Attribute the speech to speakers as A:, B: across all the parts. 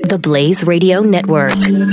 A: The Blaze Radio Network.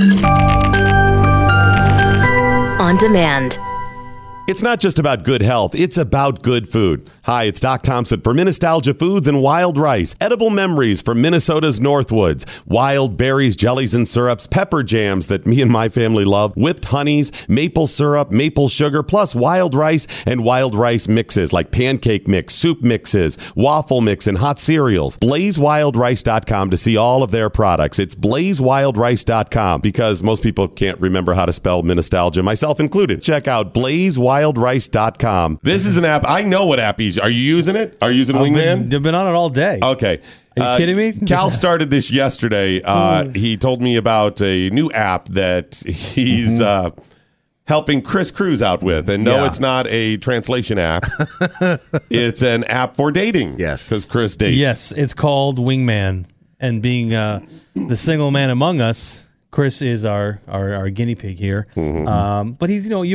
A: On demand.
B: It's not just about good health, it's about good food. Hi, it's Doc Thompson for Minnestalgia Foods and Wild Rice. Edible memories from Minnesota's Northwoods. Wild berries, jellies and syrups, pepper jams that me and my family love, whipped honeys, maple syrup, maple sugar, plus wild rice and wild rice mixes like pancake mix, soup mixes, waffle mix, and hot cereals. BlazeWildRice.com to see all of their products. It's BlazeWildRice.com because most people can't remember how to spell Minnestalgia, myself included. Check out BlazeWildRice.com. This is an app. I know what app are you using it? Are you using Wingman?
C: I've been on it all day.
B: Okay.
C: Are you kidding me?
B: Cal started this yesterday. He told me about a new app that he's helping Chris Cruz out with. And no, it's not a translation app. It's an app for dating.
D: Yes.
B: Because Chris dates.
C: Yes, it's called Wingman. And being the single man among us, Chris is our guinea pig here, but he's our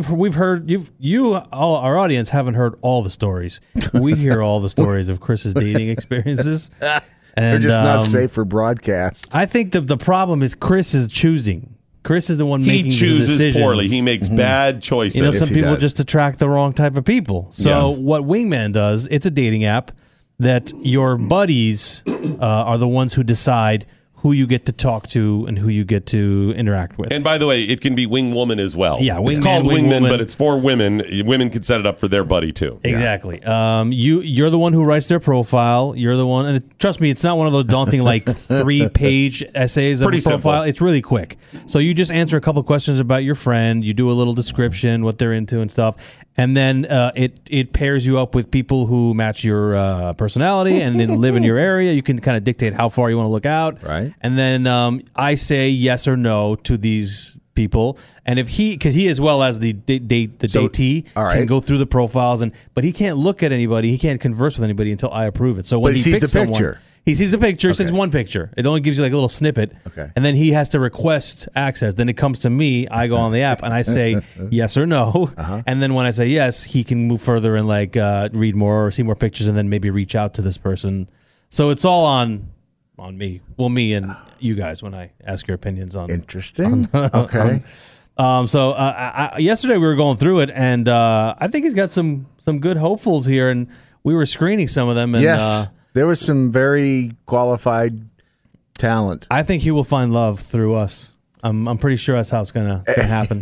C: audience haven't heard all the stories. We hear all the stories of Chris's dating experiences, and
D: they're just not safe for broadcast.
C: I think the problem is Chris is choosing. Chris is the one making the
B: chooses
C: decisions.
B: poorly. He makes bad choices.
C: You know, some people just attract the wrong type of people. So what Wingman does, it's a dating app that your buddies are the ones who decide who you get to talk to and who you get to interact with.
B: And by the way, it can be Wing Woman as well.
C: Yeah,
B: it's called Wingman, but it's for women. Women can set it up for their buddy too.
C: Exactly. Yeah. You're the one who writes their profile. You're the one, and trust me, it's not one of those daunting 3-page essays of a profile.
B: Simple.
C: It's really quick. So you just answer a couple questions about your friend. You do a little description, what they're into and stuff, and then it pairs you up with people who match your personality and then live in your area. You can kind of dictate how far you want to look out.
D: Right.
C: And then I say yes or no to these people, and if because he as well as the datee can go through the profiles, but he can't look at anybody, he can't converse with anybody until I approve it. So when
D: he
C: he
D: sees
C: picks
D: the
C: someone,
D: picture.
C: he sees the picture, says one picture. It only gives you a little snippet, and then he has to request access. Then it comes to me. I go on the app and I say yes or no, and then when I say yes, he can move further and read more or see more pictures, and then maybe reach out to this person. So it's all on me. Well, me and you guys when I ask your opinions on.
D: Interesting. Okay.
C: So yesterday we were going through it, and I think he's got some good hopefuls here, and we were screening some of them. And,
D: yes, there was some very qualified talent.
C: I think he will find love through us. I'm pretty sure that's how it's gonna happen.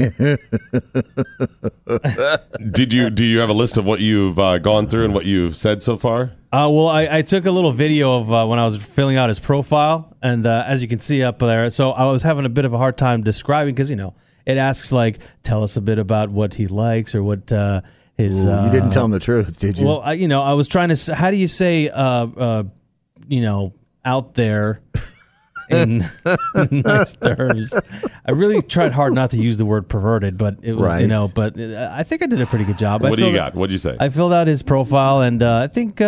B: Do you have a list of what you've gone through and what you've said so far?
C: Well, I took a little video of when I was filling out his profile, and as you can see up there, so I was having a bit of a hard time describing because it asks tell us a bit about what he likes or what his.
D: You didn't tell him the truth, did you?
C: Well, I was trying to. How do you say out there? In nice terms. I really tried hard not to use the word perverted, but it was but I think I did a pretty good job.
B: What do you got? What'd you say?
C: I filled out his profile, and I think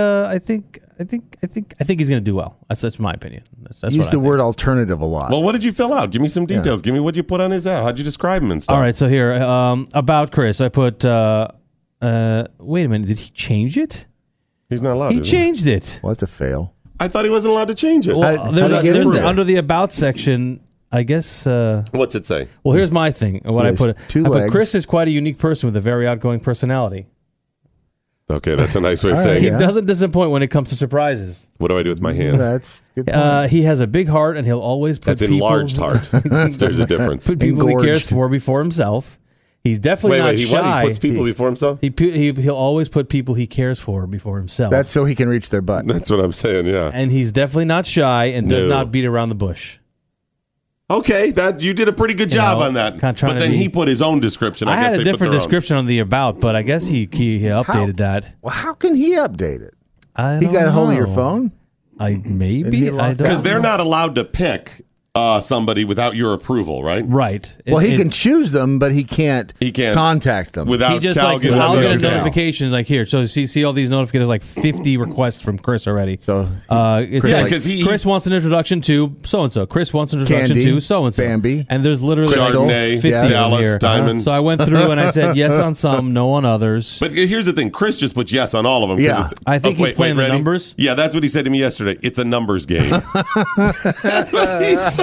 C: he's going to do well. That's my opinion. That's
D: use the word alternative a lot.
B: Well, what did you fill out? Give me some details. Give me what you put on his app. How'd you describe him and stuff?
C: All right, so here about Chris, I put. Wait a minute, did he change it?
B: He's not allowed.
C: He changed it.
D: Well, that's a fail.
B: I thought he wasn't allowed to change it.
C: Well, there's under the about section, I guess.
B: What's it say?
C: Well, here's my thing. What I put.
D: I
C: put Chris is quite a unique person with a very outgoing personality.
B: Okay, that's a nice way of saying
C: He
B: it.
C: doesn't disappoint when it comes to surprises.
B: What do I do with my hands?
D: That's good point.
C: He has a big heart, and he'll always put
B: That's enlarged heart. There's a difference.
C: Put people he cares
D: Engorged.
C: for before himself. He's definitely not shy.
B: He puts people before himself?
C: He'll always put people he cares for before himself.
D: That's so he can reach their butt.
B: That's what I'm saying, yeah.
C: And he's definitely not shy and does not beat around the bush.
B: Okay, you did a pretty good job on that.
C: But
B: then he put his own description.
C: I had a different description on the about, but I guess he updated that.
D: Well, how can he update it?
C: He
D: got a hold of your phone?
C: I don't
B: because they're not allowed to pick somebody without your approval, right?
C: Right.
D: Well, he can choose them, but he can't contact them.
B: Without
C: he just
B: Cal
C: I'll get a notification here. So see all these notifications, there's 50 requests from Chris already.
D: So
C: Chris wants an introduction to so-and-so. Chris wants an introduction
D: Candy,
C: to so-and-so.
D: Bambi.
C: And there's literally
B: Chardonnay,
C: 50
B: Dallas,
C: here.
B: Diamond.
C: So I went through and I said yes on some, no on others.
B: But here's the thing. Chris just puts yes on all of them.
D: Yeah.
C: I think he's playing the numbers.
B: Yeah, that's what he said to me yesterday. It's a numbers game. That's what he said.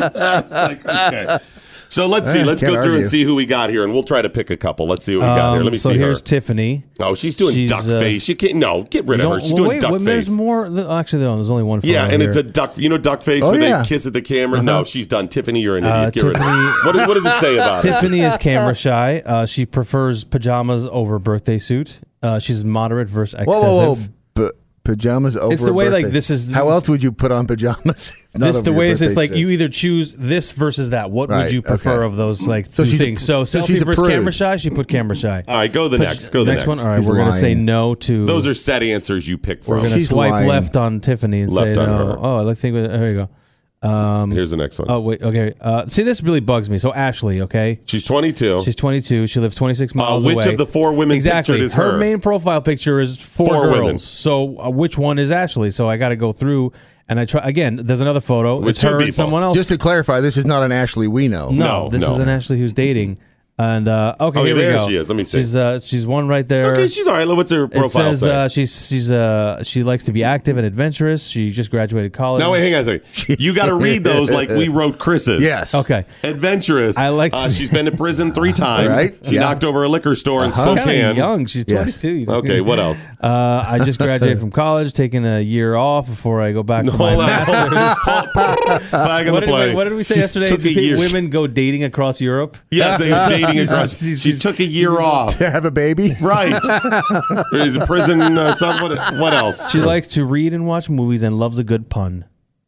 B: Okay. So let's see. Let's
D: can't
B: go through
D: argue.
B: and see who we got here, and we'll try to pick a couple. Let's see what we got here. Let me
C: so
B: see her.
C: here's Tiffany.
B: Oh, she's doing duck face. You can't. No, get rid of her. She's doing duck face.
C: There's more. Actually, there's only one.
B: Yeah, and
C: here.
B: it's a duck. You know, duck face
D: Oh,
B: where
D: yeah.
B: they kiss at the camera. No, she's done. Tiffany, you're an idiot. Get rid of
C: Tiffany-
B: her. What does it say about her?
C: Tiffany is camera shy. She prefers pajamas over birthday suit. She's moderate versus excessive.
D: Whoa. Pajamas over
C: It's the
D: a
C: way, like,
D: birthday.
C: this is-
D: How else would you put on pajamas?
C: This the way is like you either choose this versus that. What would
D: Right,
C: you prefer
D: okay.
C: of those like
D: So
C: two
D: she's a-
C: things? So
D: so
C: selfie
D: she's a
C: versus
D: prude.
C: camera shy. She put camera shy.
B: All right, go the next. Go the next
C: one. All right,
D: She's
C: we're gonna say
D: lying.
C: no to.
B: Those are set answers you pick
C: We're
B: from.
C: gonna
D: She's
C: swipe
D: lying.
C: left on Tiffany and
B: Left
C: say
B: on
C: no.
B: her.
C: Oh, let's think. There you go.
B: Here's the next one.
C: Oh wait. Okay. See, this really bugs me. So Ashley. Okay.
B: She's 22.
C: She's 22. She lives 26 miles away.
B: which of the four women
C: exactly?
B: pictured is
C: her
B: her?
C: main profile picture is four
B: Four
C: girls.
B: women.
C: So which one is Ashley? So I got to go through and I try again. There's another photo.
B: With
C: It's
B: two
C: her
B: people.
C: and someone else.
D: Just to clarify, this is not an Ashley we know.
C: no, this is an Ashley who's dating. And okay,
B: Oh, yeah,
C: here we
B: there
C: go.
B: she is. Let me see.
C: She's one right there.
B: Okay, she's all right. What's her
C: It
B: profile
C: says
B: say?
C: she likes to be active and adventurous. She just graduated college.
B: No, wait, hang on a second. You got to read those like we wrote Chris's.
D: Yes.
C: Okay.
B: Adventurous.
C: I like-
B: She's been to prison 3 times.
D: Right.
B: She
D: Yeah.
B: knocked over a liquor store in
C: She's kind
B: Spokane.
C: of young. She's
D: Yes.
C: 22.
B: Okay, what else?
C: I just graduated from college, taking a year off before I go back to my
B: Hold on.
C: master's.
B: Flag on the play.
C: What did we say yesterday?
B: Took a year.
C: Women go dating across Europe.
B: Yes, they was dating across. She took a year off.
D: To have a baby?
B: Right. Is in prison. What else?
C: She likes to read and watch movies and loves a good pun.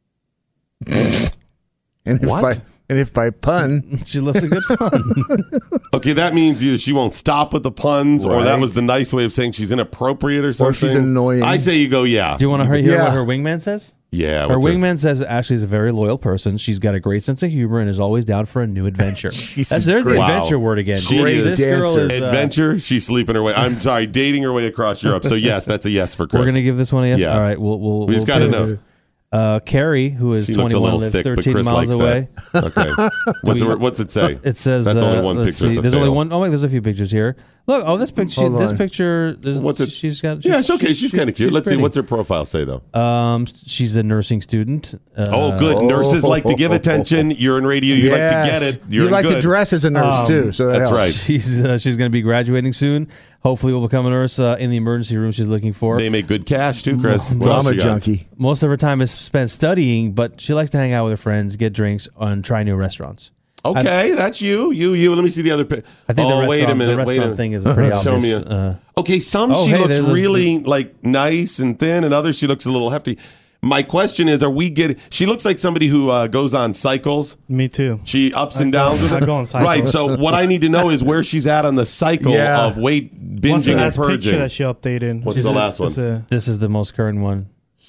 D: And
B: What?
D: if by pun,
C: She loves a good pun.
B: Okay, that means either she won't stop with the puns, or that
D: Right.
B: was the nice way of saying she's inappropriate or something.
D: she's annoying.
B: I say you go, yeah.
C: Do you want to hear
D: Yeah.
C: what her wingman says?
B: Yeah.
C: Her
B: what's
C: wingman says Ashley's a very loyal person. She's got a great sense of humor and is always down for a new adventure. There's the
B: great.
C: adventure
B: Wow.
C: word again.
B: She
C: Great.
B: is
C: This girl
D: dancer.
C: is
B: Adventure. She's sleeping her way. I'm sorry, dating her way across Europe. So yes, that's a yes for Chris.
C: We're gonna give this one a yes.
B: Yeah.
C: All right, we'll
B: We just got to know.
C: Carrie, who is
B: She looks a
C: 21,
B: little
C: lives
B: thick, but
C: 13
B: Chris
C: miles
B: likes
C: away.
B: that. Okay. What's it say?
C: It says
B: that's only one
C: let's
B: picture.
C: see,
B: It's a
C: there's
B: fail.
C: only one. Oh wait, there's a few pictures here. Look, this picture.
D: Hold
C: This
D: on.
C: picture.
B: What's it?
C: She's got.
B: Yeah, it's okay. She's kind of cute.
C: she's
B: Let's see.
C: pretty.
B: What's her profile say though?
C: She's a nursing student.
B: Oh, good. Nurses like to give attention. You're in radio. You like to get it. You're
D: you like
B: good.
D: to dress as a nurse too. So
B: that's
D: helps.
B: right.
C: She's going to be graduating soon. Hopefully, will become a nurse in the emergency room she's looking for.
B: They make good cash too, Chris. What else
D: Drama
B: you got?
D: junkie.
C: Most of her time is spent studying, but she likes to hang out with her friends, get drinks, and try new restaurants.
B: Okay, that's you. Let me see the other picture.
C: I think
B: oh,
C: the
B: wait a minute.
C: the
B: Wait a
C: restaurant
B: minute.
C: thing is pretty
B: Show
C: obvious.
B: me. Okay, some
C: Oh,
B: she
C: hey,
B: looks
C: there's a-
B: really like nice and thin, and others she looks a little hefty. My question is, are we getting? She looks like somebody who goes on cycles.
E: Me too.
B: She ups and downs with
E: I
B: it.
E: go on cycles.
B: Right. So what I need to know is where she's at on the cycle
D: Yeah.
B: of weight
E: What's the
B: binging and
E: last picture
B: purging.
E: that she updated?
B: What's the last one?
C: This is the most current one.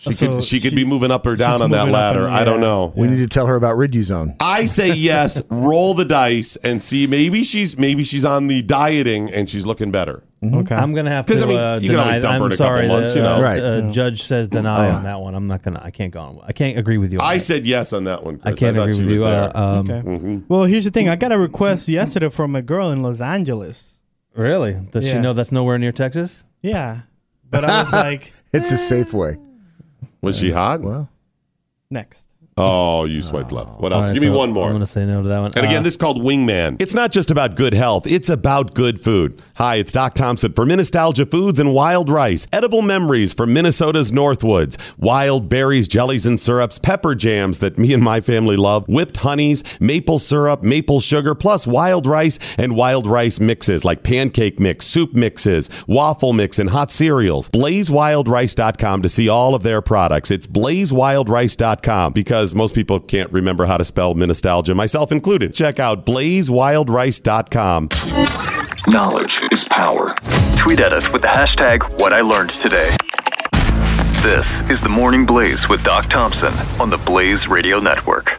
B: She could be moving up or down
E: she's
B: on that
E: moving up
B: ladder.
E: and-
B: I don't
E: yeah.
B: know.
D: We need to tell her about Riduzone.
B: I say yes. Roll the dice and see. Maybe she's on the dieting and she's looking better.
E: Okay.
C: I'm gonna have
B: 'Cause,
C: to
B: I mean, you can
C: deny.
B: always dump her
C: I'm
B: in a couple
C: sorry.
B: months, you know.
D: Right.
C: Judge says deny on that one. I'm not gonna. I can't go on. I can't agree with you. On
B: I
C: that.
B: said yes on that one. Chris.
C: I can't
B: thought
C: agree
B: she
C: with
B: was
C: you.
B: there.
E: Okay. Well, here's the thing. I got a request yesterday from a girl in Los Angeles.
C: Really? Does she
E: Yeah.
C: know that's nowhere near Texas?
E: Yeah, but I was like,
D: It's a safe way.
B: Was she hot?
D: Well,
E: next.
B: Oh, you swiped left. What else?
C: All right,
B: Give me
C: so
B: one more.
C: I'm gonna say no to that one.
B: And again, this is called Wingman. It's not just about good health, it's about good food. Hi, it's Doc Thompson for Nostalgia Foods and Wild Rice. Edible memories from Minnesota's Northwoods. Wild berries, jellies and syrups, pepper jams that me and my family love, whipped honeys, maple syrup, maple sugar, plus wild rice and wild rice mixes like pancake mix, soup mixes, waffle mix, and hot cereals. BlazeWildRice.com to see all of their products. It's BlazeWildRice.com because most people can't remember how to spell Nostalgia, myself included. Check out BlazeWildRice.com.
F: Knowledge is power. Tweet at us with the hashtag #WhatILearnedToday. This is the Morning Blaze with Doc Thompson on the Blaze Radio Network.